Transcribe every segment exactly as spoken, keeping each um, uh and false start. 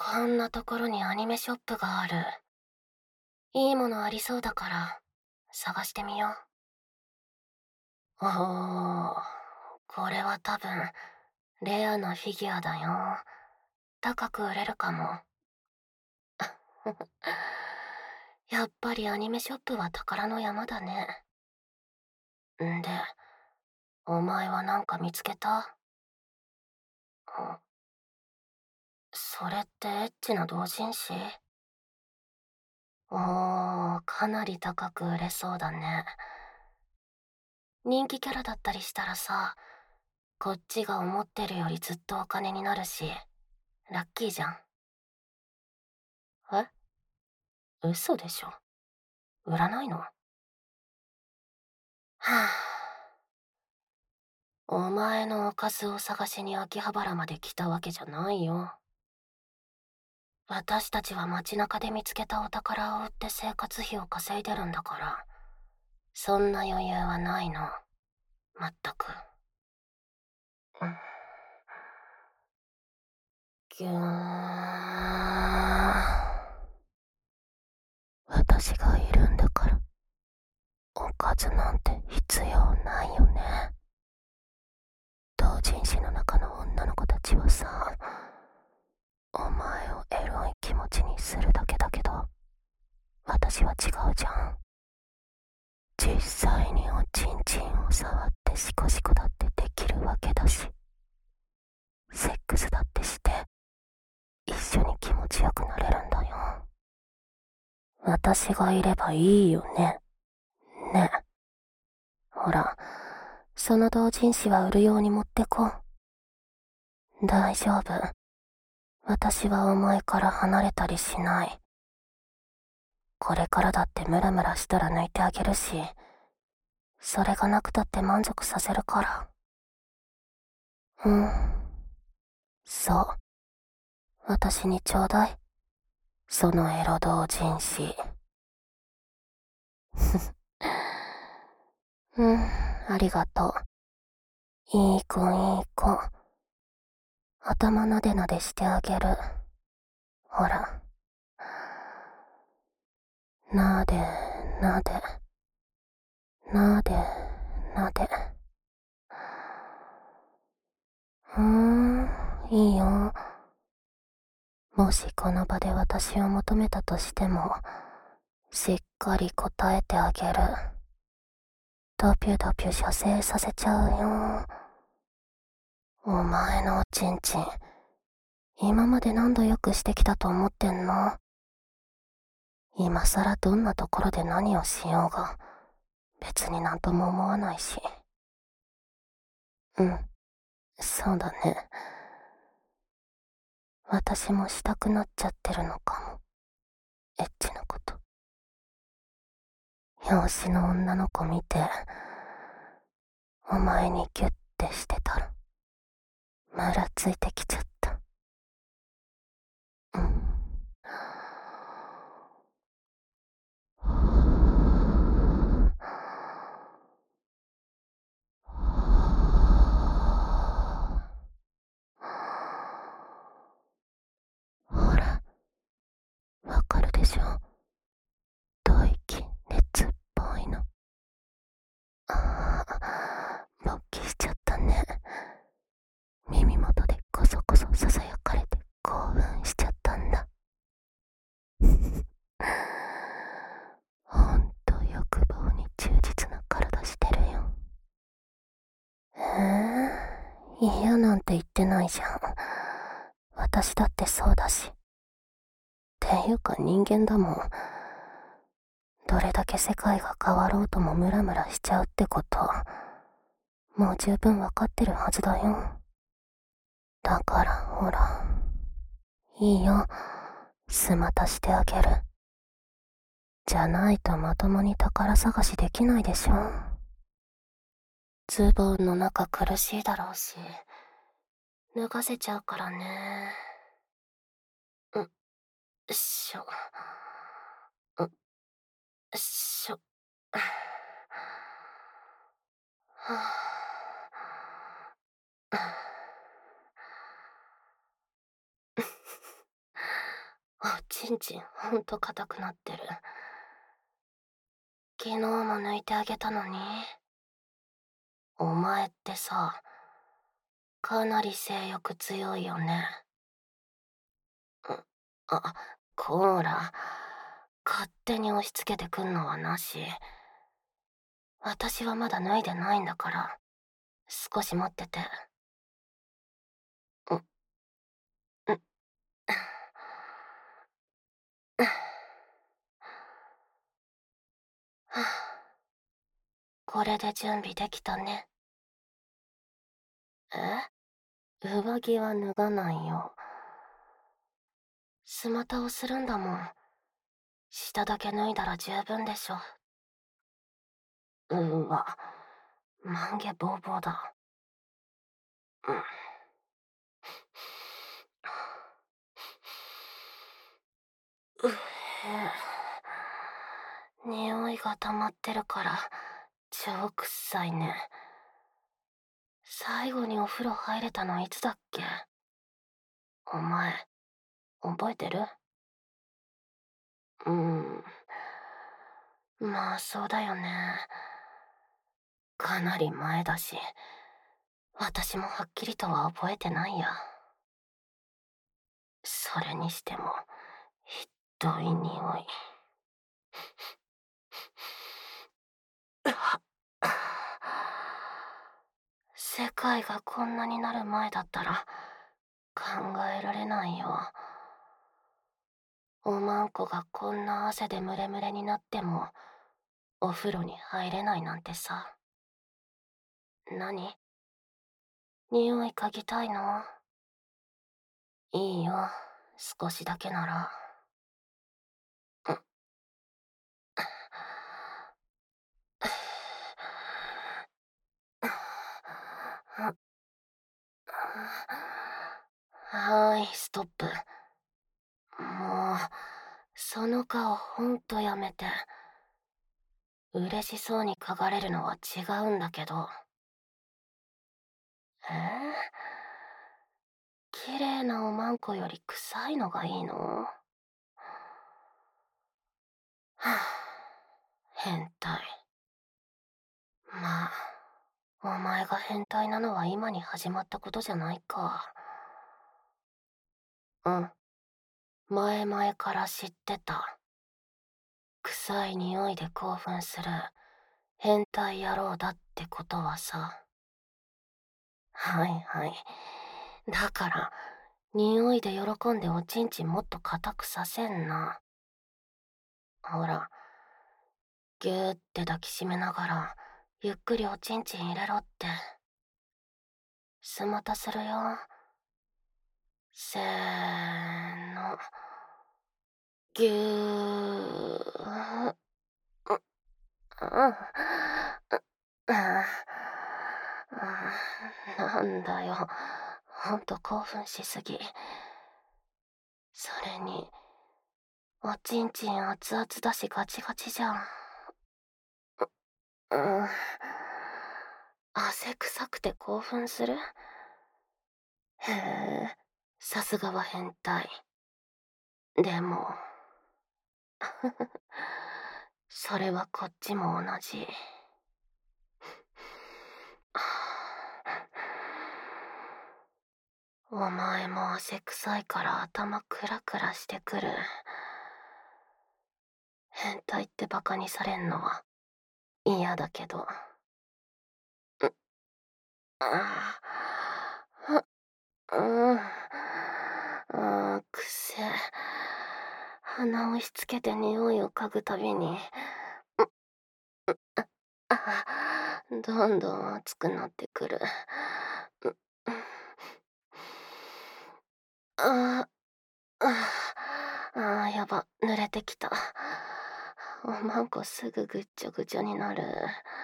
こんなところにアニメショップがある。いいものありそうだから探してみよう。おー、これは多分レアなフィギュアだよ。高く売れるかも。やっぱりアニメショップは宝の山だね。んで、お前はなんか見つけた？ん、それってエッチな同人誌？おー、かなり高く売れそうだね。人気キャラだったりしたらさ、こっちが思ってるよりずっとお金になるし、ラッキーじゃん。え？嘘でしょ？売らないの？はぁ。お前のおかずを探しに秋葉原まで来たわけじゃないよ。私たちは街中で見つけたお宝を売って生活費を稼いでるんだから、そんな余裕はないの。まったく。うん、ぎゅー。私がいるんだから、おかずなんて必要ないよね。同人誌の中の女の子たちはさ、お前をエロい気持ちにするだけだけど、私は違うじゃん。実際におちんちんを触ってシコシコだってできるわけだし、セックスだってして一緒に気持ちよくなれるんだよ。私がいればいいよね。ね。ほら、その同人誌は売るように持ってこう。大丈夫。私はお前から離れたりしない。これからだってムラムラしたら抜いてあげるし、それがなくたって満足させるから。うん。そう。私にちょうだい。そのエロ同人誌。うん、ありがとう。いい子いい子。頭なでなでしてあげる。ほら。なで、なで。なで、なで。うーん、いいよ。もしこの場で私を求めたとしても、しっかり答えてあげる。ドピュドピュ射精させちゃうよ。お前のおちんちん、今まで何度よくしてきたと思ってんの？今さらどんなところで何をしようが、別になんとも思わないし。うん、そうだね。私もしたくなっちゃってるのかも。エッチなこと。養子の女の子見て、お前にギュッてしてたら、ムラついてきちゃった。うん。ほら、わかるでしょ？吐息、熱っぽいの。ああ、勃起しちゃったね。耳元でコソコソささやかれて興奮しちゃったんだ。ほんと欲望に忠実な体してるよ。えー、嫌なんて言ってないじゃん。私だってそうだし。っていうか人間だもん。どれだけ世界が変わろうともムラムラしちゃうってこと、もう十分わかってるはずだよ。だからほら、いいよ、すまたしてあげる。じゃないとまともに宝探しできないでしょ。ズボンの中苦しいだろうし、脱がせちゃうからね。うっしょ。うっしょ。はぁ。 ちんちんほんと硬くなってる。昨日も抜いてあげたのに。お前ってさ、かなり性欲強いよね。んあ、こーら、勝手に押し付けてくんのはなし。私はまだ脱いでないんだから、少し待ってて。ん、ん、はあ、これで準備できたね。え？上着は脱がないよ。スマタをするんだもん。下だけ脱いだら十分でしょ。うわ、満毛ボーボーだ。うん。うっへ。匂いが溜まってるから超臭いね。最後にお風呂入れたのいつだっけ？お前覚えてる？うーん、まあそうだよね。かなり前だし、私もはっきりとは覚えてないや。それにしてもひどい匂い。世界がこんなになる前だったら考えられないよ。おまんこがこんな汗でムレムレになってもお風呂に入れないなんてさ。何？匂い嗅ぎたいの？いいよ、少しだけなら。はーい、ストップ。もう、その顔ほんとやめて。嬉しそうに嗅がれるのは違うんだけど。えー、綺麗なおまんこより臭いのがいいの？はあ、変態。まあ、お前が変態なのは今に始まったことじゃないか。うん。前々から知ってた。臭い匂いで興奮する変態野郎だってことはさ。はいはい。だから、匂いで喜んでおちんちんもっと硬くさせんな。ほら、ぎゅーって抱きしめながら、ゆっくりおちんちん入れろって。すまたするよ。せーの。ぎゅー。うん。なんだよ。ほんと興奮しすぎ。それに、おちんちん熱々だしガチガチじゃん。うん。汗臭くて興奮する？へえ、さすがは変態。でも、それはこっちも同じ。お前も汗臭いから頭クラクラしてくる。変態ってバカにされんのは嫌だけど。ああ、うん、あーくせ。鼻を押し付けて匂いを嗅ぐたびに、あ、どんどん熱くなってくる。ああ、あーやば、濡れてきた。おまんこすぐぐっちょぐちょになる。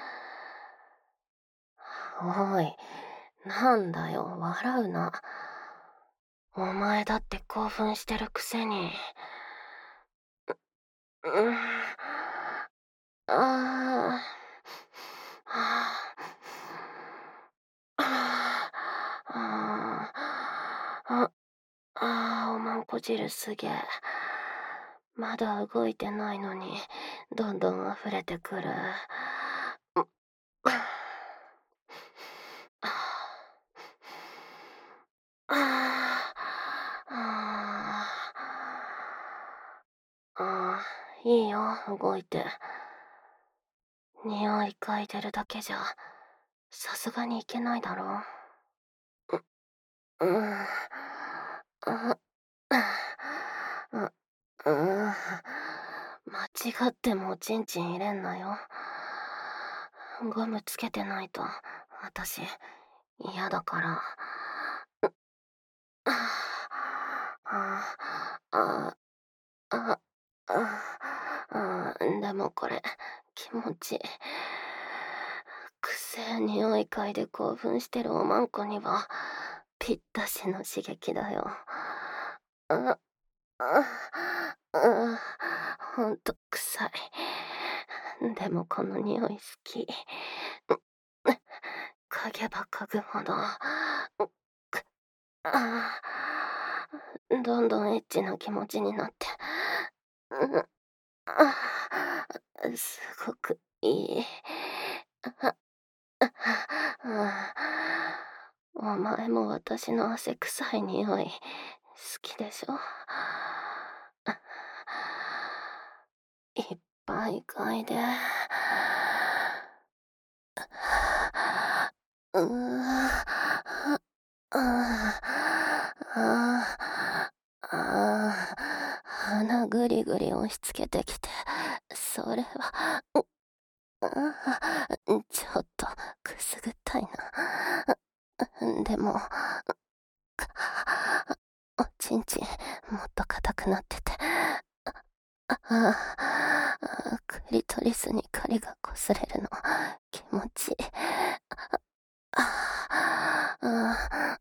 おい、なんだよ、笑うな。お前だって興奮してるくせに。うん、ああ、ああ、ああ、おまんこ汁すげえ。 まだ動いてないのにどんどん溢れてくる。ああ、いいよ、動いて。匂い嗅いでるだけじゃさすがにいけないだろ。うん、あ、あ、うん、間違ってもおちんちん入れんなよ。ゴムつけてないと私嫌だから。あああああでもこれ気持ちいい。くせえ匂い嗅いで興奮してるおまんこにはぴったしの刺激だよ。あああほんと臭い。でもこの匂い好き。嗅げば嗅ぐほどあどんどんエッチな気持ちになって、うん、あすごくいい。ああお前も私の汗臭い匂い好きでしょ。いっぱい嗅いで。うーあああ鼻ぐりぐり押し付けてきて、それは、うあちょっとくすぐったいな。でも、おちんちんもっと硬くなってて、ああクリトリスに針が擦れるの気持ちいい。ああ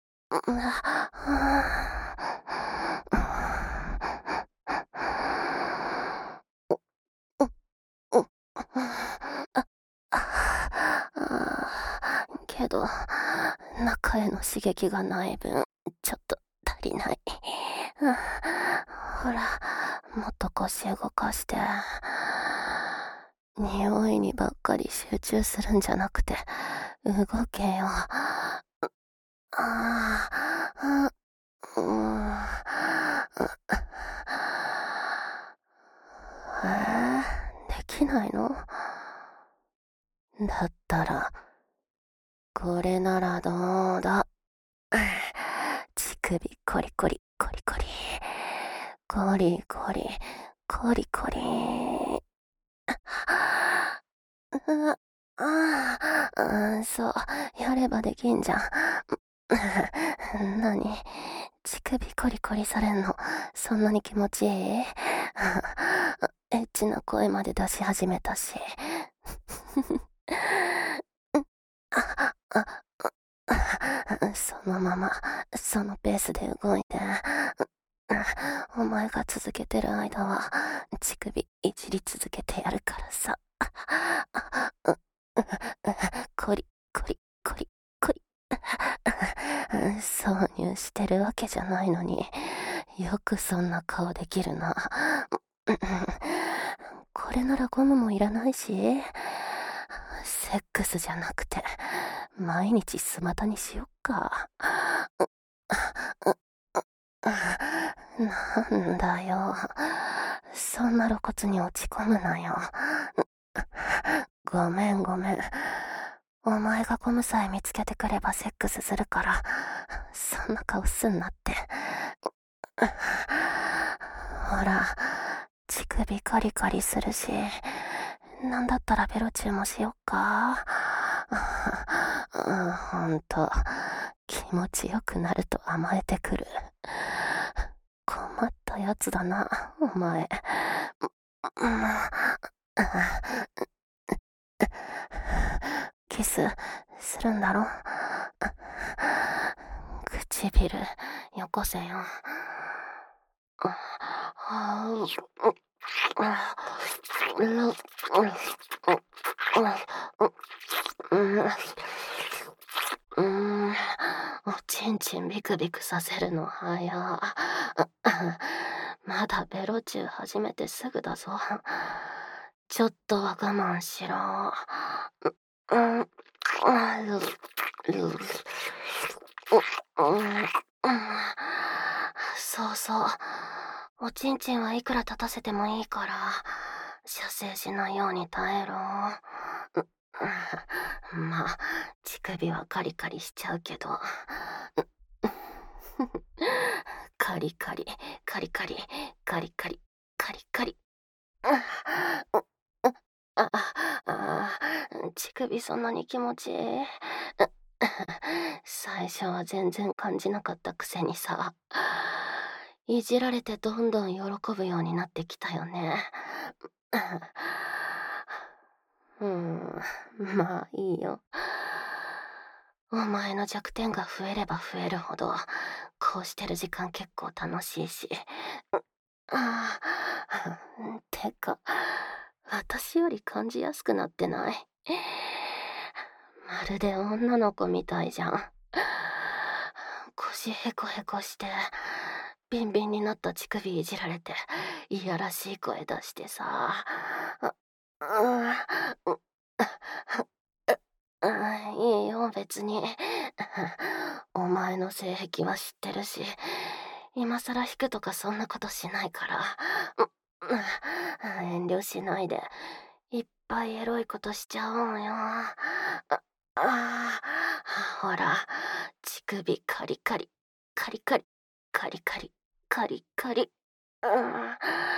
けど中への刺激がない分ちょっと足りない。ほらもっと腰動かして。匂いにばっかり集中するんじゃなくて動けよ。ああうん。えー、できないの？だったらこれならどうだ。乳首コリコリコリコリコリコリコリコリ。うわああそうやればできんじゃん。何乳首コリコリされんのそんなに気持ちいい？エッチな声まで出し始めたし。そのままそのペースで動いて。お前が続けてる間は乳首いじり続けてやるからさ。コリコリコリコリ。挿入してるわけじゃないのによくそんな顔できるな。これならゴムもいらないし、セックスじゃなくて毎日スマタにしよっか。なんだよ、そんな露骨に落ち込むなよ。ごめんごめん、お前がゴムさえ見つけてくればセックスするから、そんな顔すんなって。ほら乳首カリカリするし、なんだったらベロチューもしよっか。ほんと気持ちよくなると甘えてくる。困ったやつだなお前。キスするんだろ。唇よこせよ。うん、おちんちんビクビクさせるの早。 まだベロチュー始めてすぐだぞ。ちょっとは我慢しろ。うん、うん、うん、そうそう。おちんちんはいくら立たせてもいいから、射精しないように耐えろ。うん、まあ、乳首はカリカリしちゃうけど。カリカリ、カリカリ、カリカリ、カリカリ。ああ、乳首そんなに気持ちいい。最初は全然感じなかったくせにさ、いじられてどんどん喜ぶようになってきたよね。うん、まあいいよ。お前の弱点が増えれば増えるほど、こうしてる時間結構楽しいし。ああ、てか、私より感じやすくなってない？まるで女の子みたいじゃん。腰ヘコヘコして、ビンビンになった乳首いじられて、いやらしい声出してさ。う、うん、うん、いいよ、別に。お前の性癖は知ってるし、今更引くとかそんなことしないから。遠慮しないで、いっぱいエロいことしちゃおうよ。ああ、ほら、乳首カリカリ、カリカリ、カリカリ、カリカリ。うん。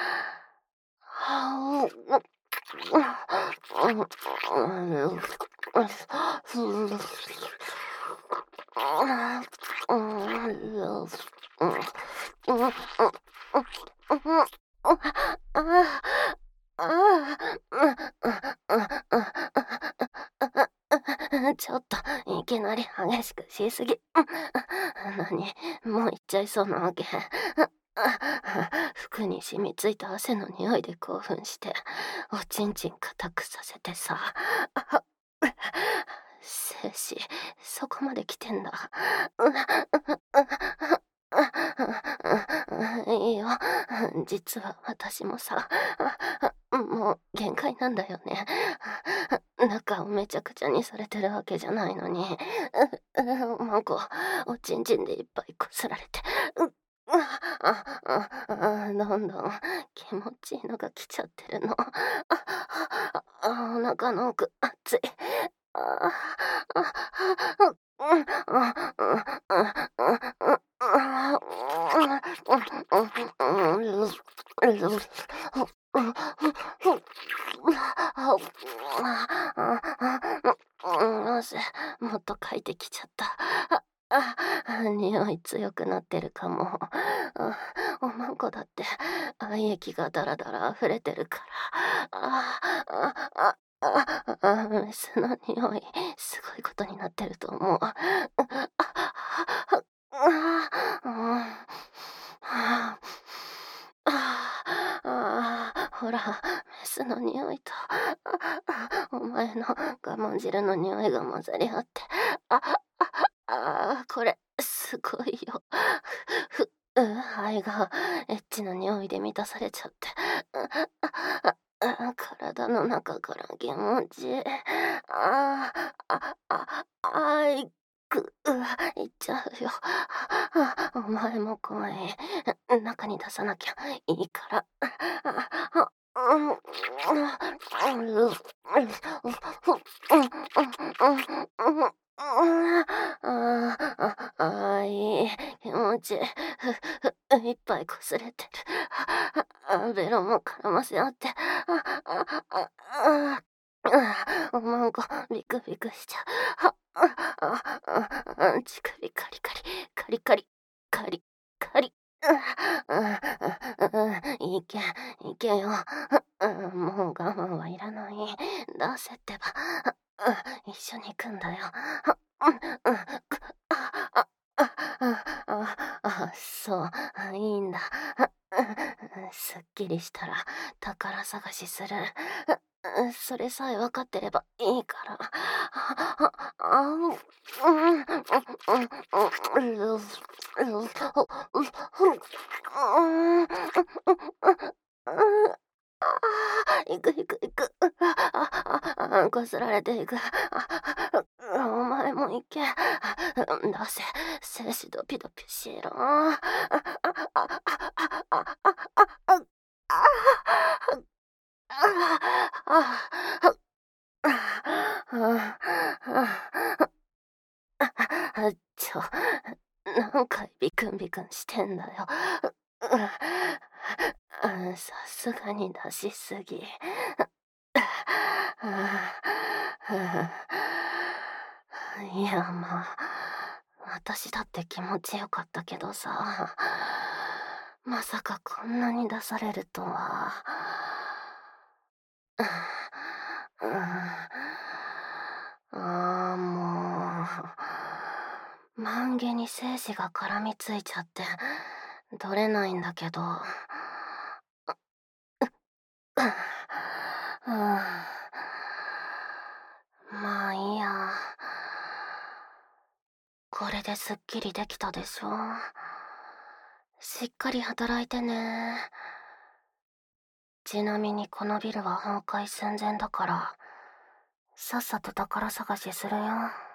ちょっといきなり激しくしすぎ。何、もう行っちゃいそうなわけ？服に染みついた汗の匂いで興奮して、おちんちん固くさせてさ。精子、そこまで来てんだ。いいよ。実は私もさ、もう限界なんだよね。中をめちゃくちゃにされてるわけじゃないのに、もうこう、おちんちんでいっぱいこすられて、どんどん気持ちいいのが来ちゃってるの。お腹の奥、熱い。汗、もっとかいてきちゃった。あ、匂い強くなってるかも。あ、おまんこだって愛液がだらだら溢れてるから。あああああ、メスの匂い、すごいことになってると思う。あああああ、ほら、メスの匂いと、お前の我慢汁の匂いが混ざり合って、あ、あ、これ、すごいよ。ふ、う、肺がエッチな匂いで満たされちゃって、あ、体の中から気持ちいい。ああ、あ、あいく、うわ、いっちゃうよ。お前も怖い。中に出さなきゃいいから。あ、いい気持ちいい。いっぱいこすれてる。ベロも絡ませ合って。おまんこビクビクしちゃう。乳首カリカリ、カリカリ、カリカリ。いけ、いけよ。もう我慢はいらない。出せってば。一緒に行くんだよ。あ、そう、いいんだ。すっきりしたら宝探しする。それさえ分かってればいいから。 こすられていく。お前も行け。出せ、精子ドピドピしろ。ちょ、何回ビクンビクンしてんだよ。さすがに出しすぎ。いや、まあ、私だって気持ちよかったけどさ、まさかこんなに出されるとは。うん、ああ、もう、万華に精子が絡みついちゃって、取れないんだけど。うん、まあいいや。これですっきりできたでしょ。しっかり働いてね。ちなみにこのビルは崩壊寸前だから、さっさと宝探しするよ。